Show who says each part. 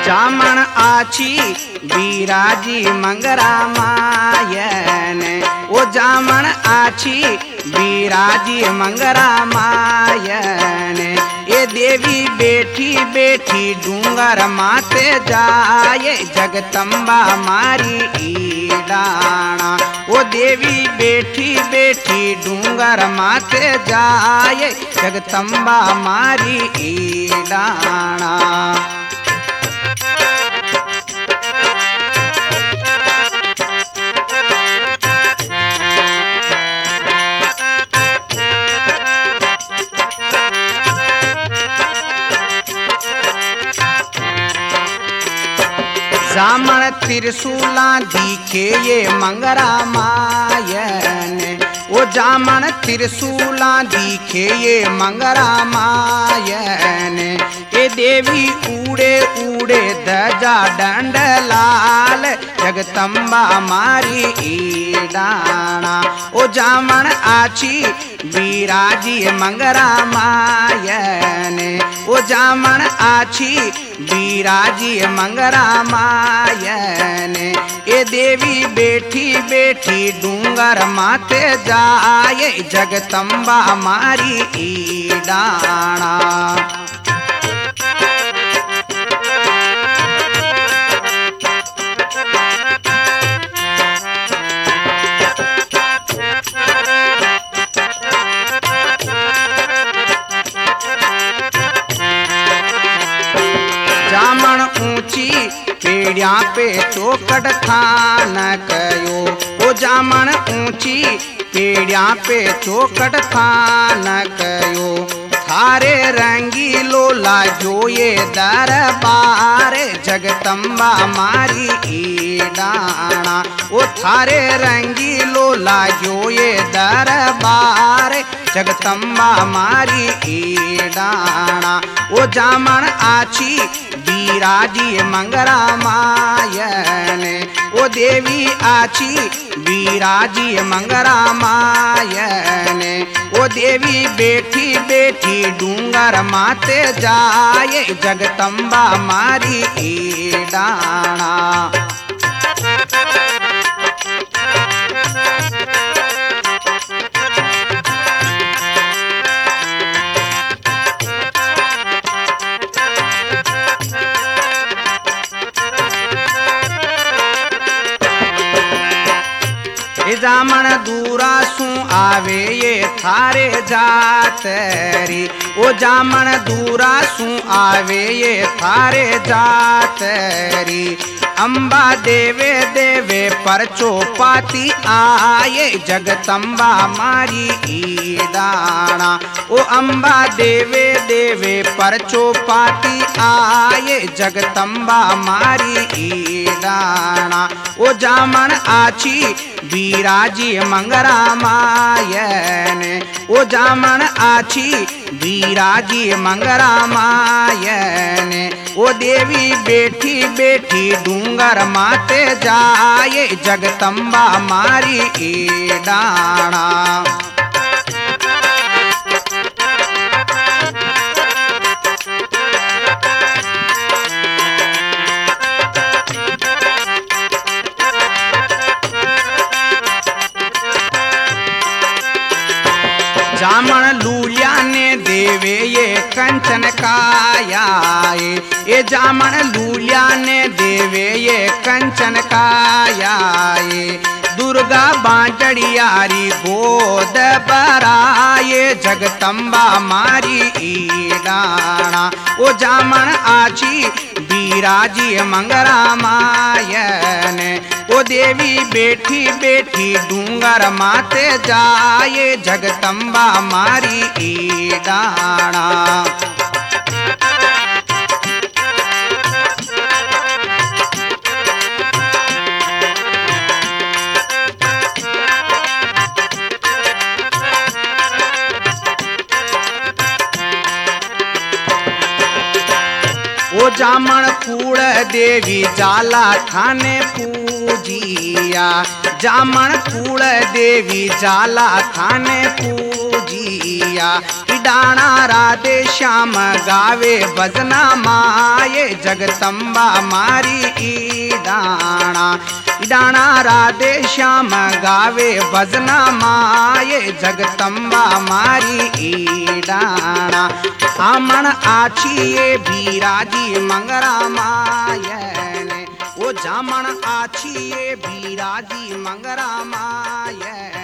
Speaker 1: जामन आछी बिराजी मंगरा मायन, ओ जामन आछी बिराजी मंगरा मायन। ये देवी बैठी बैठी डूंगर माते जाए, जगदम्बा मारी ईडाना। ओ देवी बैठी बैठी डूंगर माते जाए, जगदम्बा मारी ईडाना। जामन त्रिशूला दिखे ये मंगरा मायन, ओ जामन त्रिशूला दिखे ये मंगरा मायन। ये देवी उड़े उड़े ध्वजा दंड लाल, जगदम्बा मारी ईडाना। ओ जामन आछी बिराजी मंगरा मायन, ओ जामन आछी बिराजी मंगरा मायन। ये देवी बैठी बैठी डूंगर माते जाए, जगदम्बा मारी ईडाना। जामन ऊंची पेड़िया पे चौकट थान कयो, ओ जामन ऊंची पेड़िया पे चौकट थान कयो। थारे रंगीलो लाजो ये दरबार, जगदम्बा मारी ईडाना। ओ थारे रंगीलो लाजो ये दरबार, जगदम्बा मारी ईडाना। ओ जामन आछी बिराजी मंगरा मायन, ओ देवी आछी बिराजी मंगरा मायन। ओ देवी बैठी बैठी डूंगर माते जाए, जगदम्बा मारी ईडाना। जामन दूरा सू आवे ये थारे जात री, ओ जामन दूरा सू आवे ये थारे जात री। अम्बा देवे देवे परचो पाती आए, जगदम्बा मारी ईडाना। ओ अम्बा देवे देवे परचो पाती आए, जगदम्बा मारी ईडाना। ओ जामन आछी बिराजी मंगरा मायन, ओ जामन आछी बिराजी मंगरा मायन। ओ देवी बैठी बैठी डूंगर माते जाए, जगदम्बा मारी ईडाना। जामन लूलिया ने देवे ये कंचन काया, ये जामन लूलिया ने देवे ये कंचन काया। दुर्गा बांजड़ियारी गोद बराए, जगदम्बा मारी ईडाना। ओ जामन आछी बिराजी मंगरा मायन, ओ देवी बैठी बैठी डूंगर माते जाए, जगदम्बा मारी ईडाना। ओ जामन कूड़ देवी जाला थाने पूजिया, जामन कूड़ देवी जाला थाने पूजिया। इडाणा राधे श्याम गावे भजना माये जगदम्बा मारी इडाणा। इडाणा राधे श्याम गावे भजना माये जगदम्बा मारी इडाणा। आमण आछिए बीराजी मंगरा मायने, ओ जामण आछिए बीराजी मंगरा मायने।